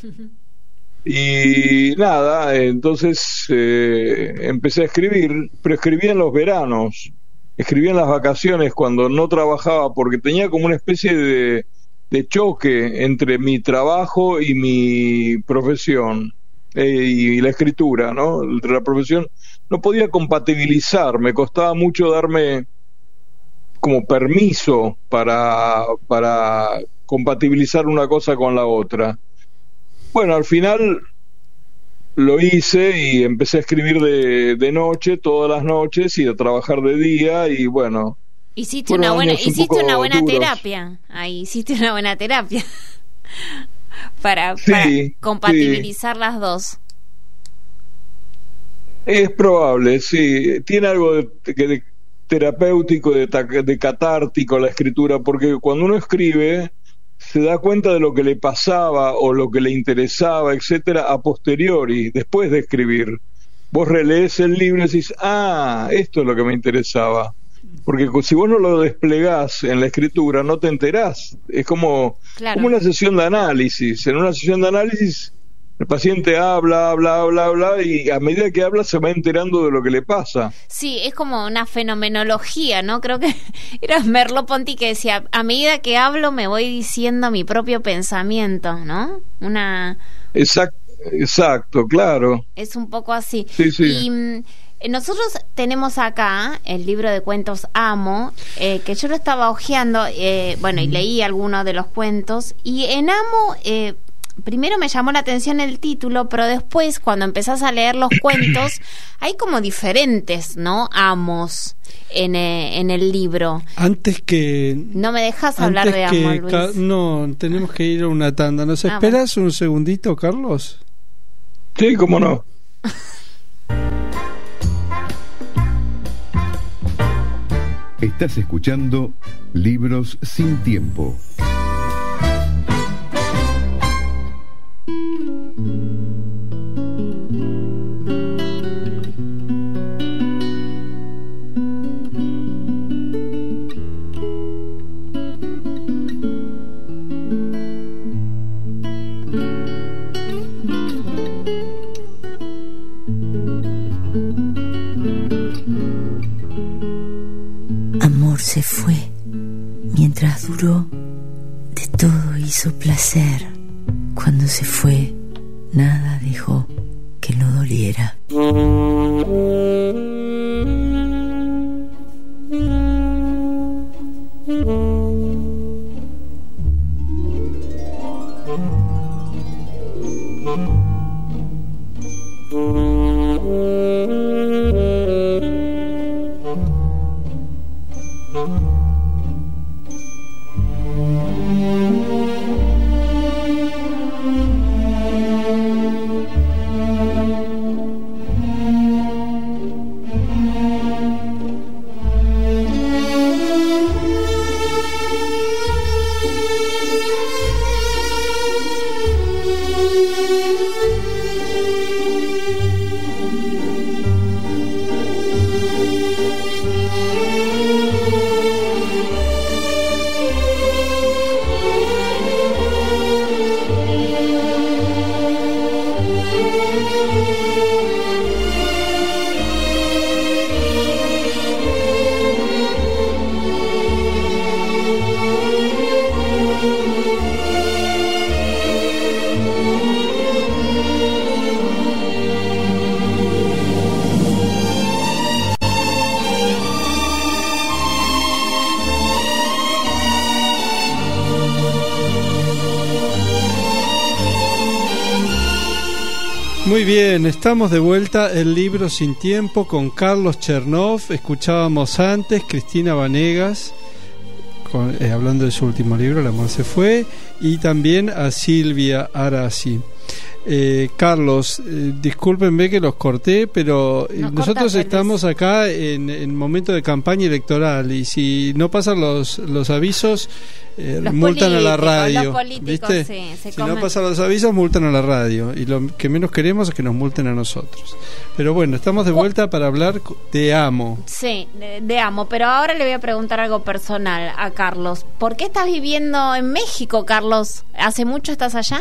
D: Y nada, entonces eh, empecé a escribir, pero escribía en los veranos. Escribía en las vacaciones cuando no trabajaba, porque tenía como una especie de, de choque entre mi trabajo y mi profesión, eh, y la escritura, ¿no? Entre la profesión no podía compatibilizar, me costaba mucho darme como permiso para, para compatibilizar una cosa con la otra. Bueno, al final lo hice y empecé a escribir de, de noche, todas las noches, y a trabajar de día, y bueno.
B: Hiciste una buena, hiciste una buena terapia. Ahí hiciste una buena terapia. para,
D: sí,
B: para compatibilizar
D: sí.
B: las dos.
D: Es probable, sí. Tiene algo de, de terapéutico, de, de catártico la escritura, porque cuando uno escribe se da cuenta de lo que le pasaba o lo que le interesaba, etcétera, a posteriori, después de escribir. Vos relees el libro y decís, ah, esto es lo que me interesaba. Porque si vos no lo desplegás en la escritura, no te enterás. Es como, claro. como una sesión de análisis. En una sesión de análisis, el paciente habla, habla, habla, habla, y a medida que habla se va enterando de lo que le pasa.
B: Sí, es como una fenomenología, ¿no? Creo que era Merleau-Ponty que decía, a medida que hablo me voy diciendo mi propio pensamiento, ¿no? Una...
D: Exacto, exacto, claro.
B: Es un poco así.
D: Sí, sí.
B: Y nosotros tenemos acá el libro de cuentos Amo, eh, que yo lo estaba hojeando, eh, bueno, y leí algunos de los cuentos, y en Amo... Eh, primero me llamó la atención el título, pero después cuando empezás a leer los cuentos hay como diferentes, ¿no? Amos en, eh, en el libro.
C: Antes que...
B: No me dejas hablar de Amo, Luis.
C: Ca- no, tenemos que ir a una tanda. ¿Nos ah, esperas bueno. un segundito, Carlos?
D: Sí, cómo no.
A: Estás escuchando Libros sin Tiempo.
H: Se fue, mientras duró, de todo hizo placer, Cuando se fue, nada dejó que no doliera.
C: Muy bien, estamos de vuelta. El libro Sin Tiempo con Carlos Chernov. Escuchábamos antes Cristina Vanegas con, eh, hablando de su último libro, El amor se fue, y también a Silvia Arasi. Eh, Carlos, eh, discúlpenme que los corté, pero
B: Nos
C: nosotros
B: corta,
C: estamos acá en, en momento de campaña electoral y si no pasan los, los avisos, eh,
B: Los
C: multan a la radio.
B: Los políticos,
C: ¿viste?
B: sí, se
C: Si
B: comen.
C: no pasan los avisos, multan a la radio. Y lo que menos queremos es que nos multen a nosotros. Pero bueno, estamos de vuelta para hablar de Amo.
B: Sí, de, de Amo, pero ahora le voy a preguntar algo personal a Carlos. ¿Por qué estás viviendo en México, Carlos? ¿Hace mucho estás allá?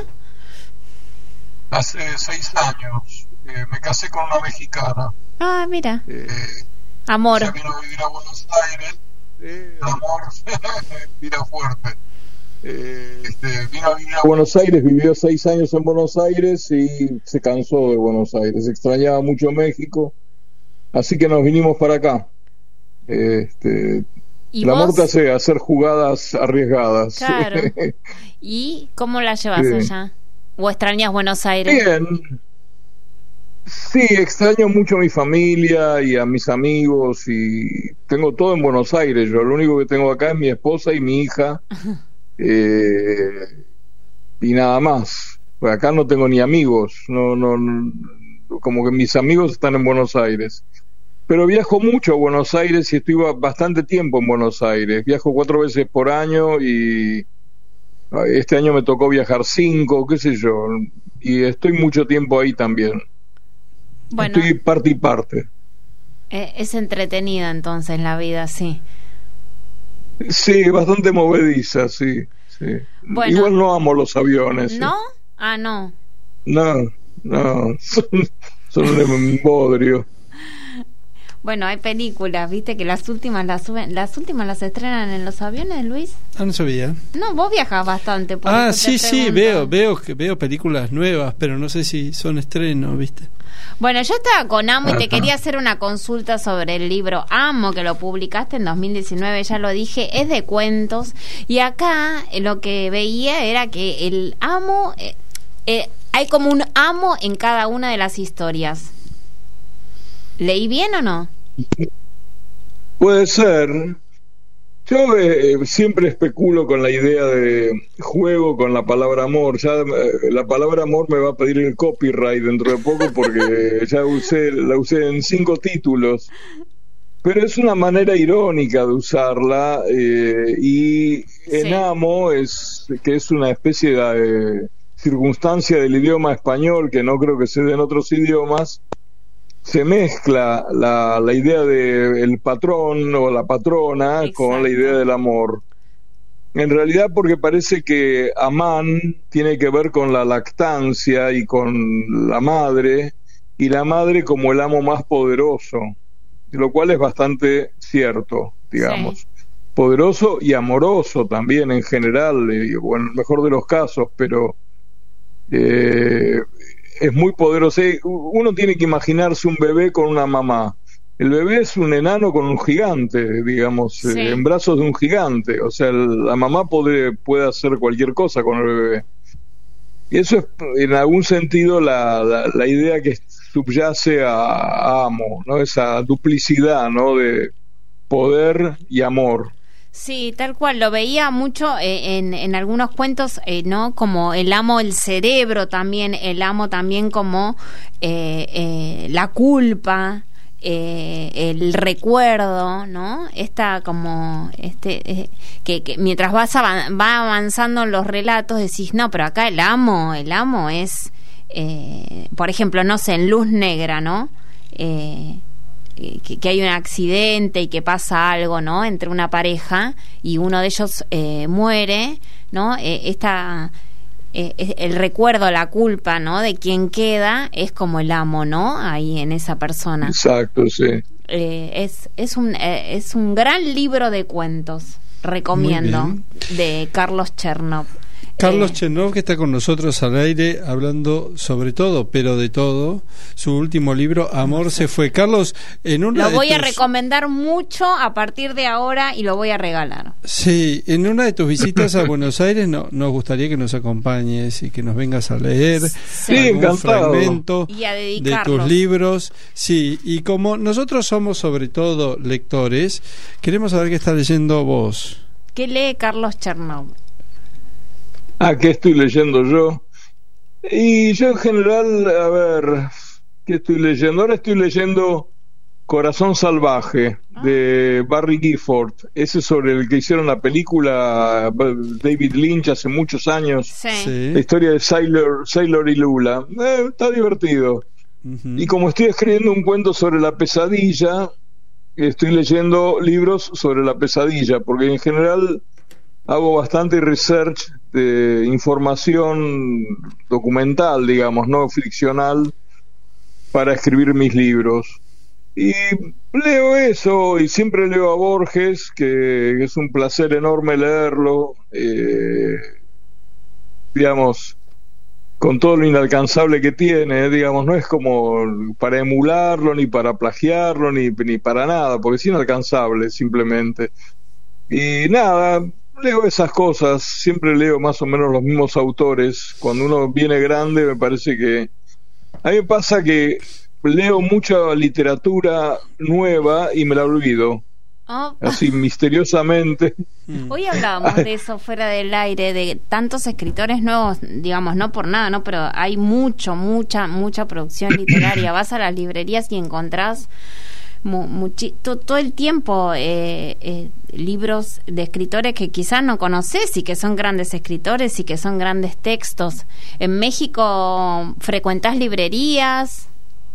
D: Hace seis años eh, me casé con una mexicana.
B: Ah, mira.
D: Eh,
B: Amor.
D: Ella vino a vivir a Buenos Aires. Eh, amor, tira fuerte. Eh, este, vino a vivir a Buenos Aires, vivió seis años en Buenos Aires y se cansó de Buenos Aires. Extrañaba mucho México, así que nos vinimos para acá. Eh, este,
B: ¿Y
D: el amor
B: vos?
D: te hace hacer jugadas arriesgadas.
B: Claro. ¿Y cómo la llevas
D: Sí.
B: allá? ¿O extrañas Buenos Aires?
D: Bien. Sí, extraño mucho a mi familia y a mis amigos y tengo todo en Buenos Aires. Yo lo único que tengo acá es mi esposa y mi hija eh, y nada más. Pues acá no tengo ni amigos, no, no, no, como que mis amigos están en Buenos Aires. Pero viajo mucho a Buenos Aires y estoy bastante tiempo en Buenos Aires. Viajo cuatro veces por año y este año me tocó viajar cinco, qué sé yo, y estoy mucho tiempo ahí también.
B: Bueno,
D: Estoy parte y parte.
B: eh, es entretenida entonces la vida, sí.
D: Sí, bastante movediza, sí, sí.
B: Bueno.
D: Igual no amo los aviones. ¿sí?
B: ¿No? Ah, no.
D: No, no, son, son un embodrio.
B: Bueno, hay películas, viste, que las últimas las suben, las últimas las estrenan en los aviones, Luis.
C: Ah, no sabía.
B: No, vos viajas bastante. Por
C: Ah,
B: eso te
C: sí, sí,
B: pregunto.
C: veo, veo que veo películas nuevas, pero no sé si son estrenos, ¿viste?
B: Bueno, yo estaba con Amo y te quería hacer una consulta sobre el libro Amo, que lo publicaste en dos mil diecinueve, ya lo dije, es de cuentos. Y acá eh, lo que veía era que el amo, eh, eh, hay como un amo en cada una de las historias. ¿Leí bien o no?
D: Puede ser. Yo eh, siempre especulo con la idea de juego con la palabra amor. Ya eh, la palabra amor me va a pedir el copyright dentro de poco porque ya usé la usé en cinco títulos. Pero es una manera irónica de usarla eh, y en
B: Sí.
D: amo es que es una especie de eh, circunstancia del idioma español que no creo que se dé en otros idiomas. Se mezcla la, la idea de el patrón o la patrona
B: Exacto.
D: con la idea del amor. En realidad porque parece que amán tiene que ver con la lactancia y con la madre, y la madre como el amo más poderoso, lo cual es bastante cierto, digamos.
B: Sí.
D: Poderoso y amoroso también en general, y, o en el mejor de los casos, pero eh, es muy poderoso. Uno tiene que imaginarse un bebé con una mamá. El bebé es un enano con un gigante, digamos, sí. eh, en brazos de un gigante. O sea, el, la mamá puede, puede hacer cualquier cosa con el bebé. Y eso es, en algún sentido, la, la, la idea que subyace a, a Amo, ¿no? Esa duplicidad, ¿no? De poder y amor.
B: Sí, tal cual, lo veía mucho eh, en, en algunos cuentos, eh, ¿no? Como el amo, el cerebro también, el amo también como eh, eh, la culpa, eh, el recuerdo, ¿no? Esta como, este, eh, que, que mientras vas avan- va avanzando en los relatos decís, no, pero acá el amo, el amo es, eh, por ejemplo, no sé, en Luz Negra, ¿no? Eh, Que, que hay un accidente y que pasa algo, ¿no? Entre una pareja y uno de ellos eh, muere, ¿no? Eh, esta eh, el recuerdo, la culpa, ¿no? De quien queda es como el amo, ¿no? Ahí en esa persona.
D: Exacto, sí.
B: Eh, es es un eh, es un gran libro de cuentos, recomiendo, de Carlos Chernov.
C: Carlos eh, Chernov, que está con nosotros al aire hablando sobre todo, pero de todo. Su último libro, Amor se fue. Carlos, en una
B: lo voy
C: de
B: tus...
C: a
B: recomendar mucho a partir de ahora y lo voy a regalar.
C: Sí, en una de tus visitas a Buenos Aires no, nos gustaría que nos acompañes y que nos vengas a leer
D: sí,
C: algún
D: encantado.
C: fragmento
B: y a
C: de tus libros. Sí, y como nosotros somos sobre todo lectores, queremos saber qué estás leyendo vos.
B: ¿Qué lee Carlos Chernov?
D: Ah, ¿qué estoy leyendo yo? Y yo en general, a ver, ¿qué estoy leyendo? Ahora estoy leyendo Corazón Salvaje, ah. de Barry Gifford. Ese sobre el que hicieron la película David Lynch hace muchos años.
B: Sí.
C: Sí.
D: La historia de Sailor, Sailor y Lula. Eh, está divertido. Uh-huh. Y como estoy escribiendo un cuento sobre la pesadilla, estoy leyendo libros sobre la pesadilla, porque en general hago bastante research de información documental, digamos, no ficcional, para escribir mis libros. Y leo eso, y siempre leo a Borges, que es un placer enorme leerlo, eh, digamos, con todo lo inalcanzable que tiene, digamos, no es como para emularlo, ni para plagiarlo, ni, ni para nada, porque es inalcanzable, simplemente. Y nada, leo esas cosas, siempre leo más o menos los mismos autores. Cuando uno viene grande, me parece que... A mí me pasa que leo mucha literatura nueva y me la olvido. Oh. Así misteriosamente.
B: Hoy hablábamos de eso fuera del aire, de tantos escritores nuevos, digamos, no por nada, ¿no? Pero hay mucho, mucha, mucha producción literaria. Vas a las librerías y encontrás Muchi- to- todo el tiempo eh, eh, libros de escritores que quizás no conoces y que son grandes escritores y que son grandes textos. ¿En México frecuentás librerías?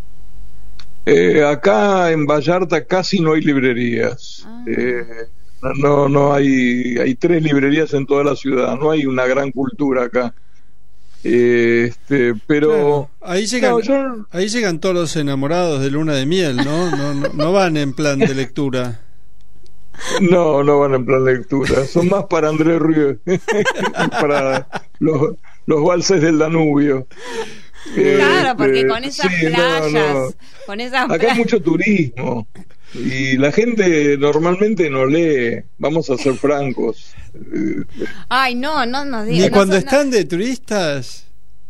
D: Eh, acá en Vallarta casi no hay librerías. Ah. Eh, no, no hay, hay tres librerías en toda la ciudad. No hay una gran cultura acá. Este, pero
C: claro, ahí llegan,
D: no, yo...
C: ahí llegan todos los enamorados de luna de miel, ¿no? No, no, no van en plan de lectura.
D: No, no van en plan de lectura. Son más para Andrés Rieu, para los, los valses del Danubio.
B: Claro,
D: este,
B: porque con esas
D: sí,
B: playas,
D: no, no.
B: con esas
D: acá
B: playas.
D: hay mucho turismo y la gente normalmente no lee. Vamos a ser francos.
B: Ay, no, no nos digas.
C: Ni
B: no,
C: cuando
B: no,
C: están de turistas.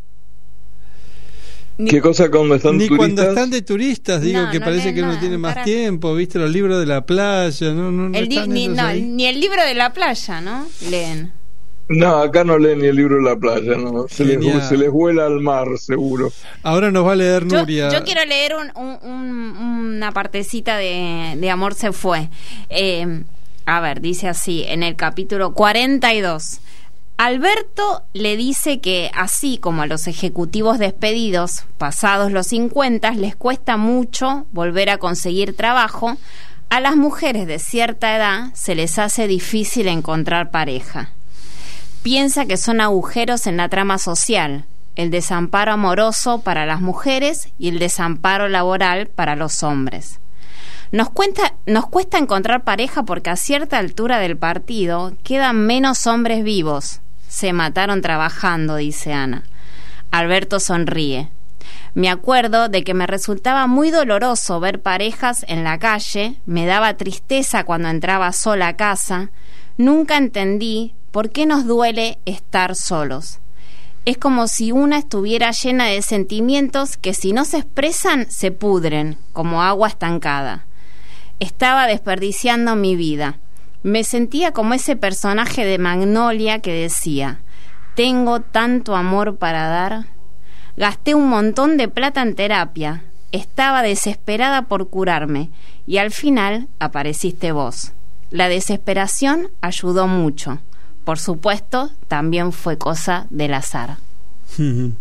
D: Ni, ¿Qué cosa cuando están
C: ni
D: turistas?
C: cuando están de turistas, digo
B: no,
C: que
B: no
C: parece que
B: nada,
C: uno tiene más
B: para...
C: tiempo, ¿viste? Los libros de la playa, no, no, no
B: el
C: están
B: ni, no,
C: ahí.
B: ni el libro de la playa, ¿no? Leen.
D: No, acá no leen ni el libro de la playa, no. Se les, se les vuela al mar, seguro.
C: Ahora nos va a leer Nuria.
B: Yo, yo quiero leer un, un, un, una partecita de, de Amor se fue. Eh, a ver, dice así, en el capítulo cuarenta y dos. Alberto le dice que, así como a los ejecutivos despedidos, pasados los cincuenta, les cuesta mucho volver a conseguir trabajo, a las mujeres de cierta edad se les hace difícil encontrar pareja. Piensa que son agujeros en la trama social, el desamparo amoroso para las mujeres y el desamparo laboral para los hombres. Nos, cuenta, nos cuesta encontrar pareja porque a cierta altura del partido quedan menos hombres vivos. Se mataron trabajando, dice Ana. Alberto sonríe. Me acuerdo de que me resultaba muy doloroso ver parejas en la calle, me daba tristeza cuando entraba sola a casa. Nunca entendí por qué nos duele estar solos. Es como si una estuviera llena de sentimientos que si no se expresan se pudren, como agua estancada. Estaba desperdiciando mi vida. Me sentía como ese personaje de Magnolia que decía: tengo tanto amor para dar. Gasté un montón de plata en terapia. Estaba desesperada por curarme y al final apareciste vos. La desesperación ayudó mucho. Por supuesto, también fue cosa del azar. ¿Qué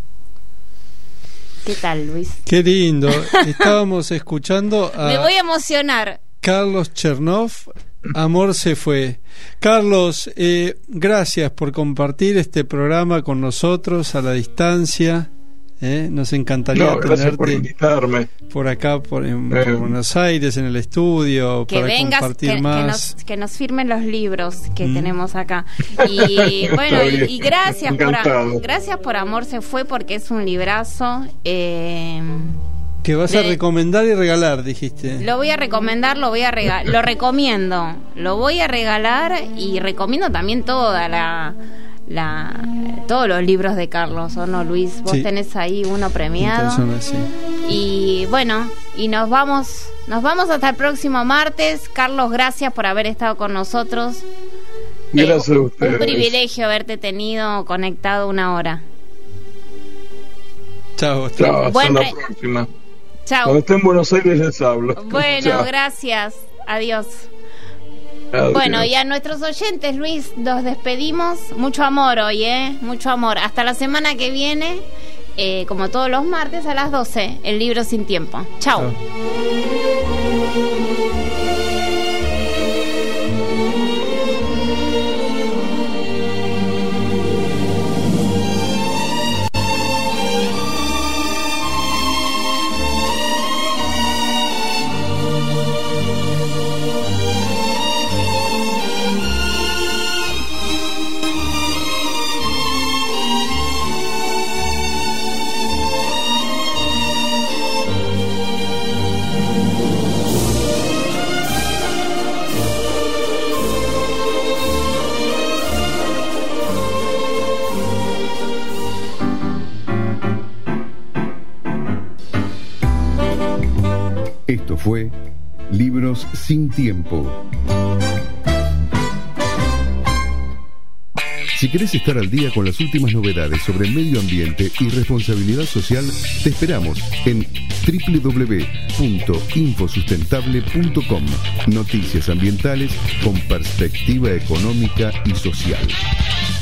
B: tal, Luis?
C: Qué lindo. Estábamos escuchando a...
B: Me voy a emocionar.
C: Carlos Chernov, Amor se fue. Carlos, eh, gracias por compartir este programa con nosotros a la distancia. ¿eh? Nos encantaría
D: no,
C: tenerte
D: por invitarme.
C: por acá, por, en,
D: eh.
C: por Buenos Aires, en el estudio,
B: que
C: para
B: vengas,
C: compartir
B: que,
C: más.
B: Que nos, que nos firmen los libros que mm. tenemos acá. Y bueno, y, y gracias
D: Encantado.
B: por gracias por Amor se fue, porque es un librazo. Eh,
C: Que vas
B: de,
C: a recomendar y regalar, dijiste.
B: Lo voy a recomendar, lo voy a regalar, lo recomiendo, lo voy a regalar y recomiendo también toda la, la todos los libros de Carlos, ¿o no, Luis? Vos sí. tenés ahí uno premiado.
C: Persona, sí.
B: Y bueno, y nos vamos, nos vamos hasta el próximo martes. Carlos, gracias por haber estado con nosotros.
D: Gracias
B: eh,
D: a ustedes.
B: Un privilegio haberte tenido conectado una hora.
C: Chao, hasta,
D: Chao, hasta
B: Buen
D: la
B: re-
D: próxima.
B: Chao.
D: Cuando esté en Buenos Aires les hablo.
B: Bueno,
D: Chao.
B: gracias. Adiós.
D: Adiós.
B: Bueno, y a nuestros oyentes, Luis, nos despedimos. Mucho amor hoy, ¿eh? Mucho amor. Hasta la semana que viene, eh, como todos los martes a las doce, el libro Sin Tiempo. Chao.
C: Chao.
A: Esto fue Libros Sin Tiempo. Si querés estar al día con las últimas novedades sobre medio ambiente y responsabilidad social, te esperamos en doble u doble u doble u punto infosustentable punto com. Noticias ambientales con perspectiva económica y social.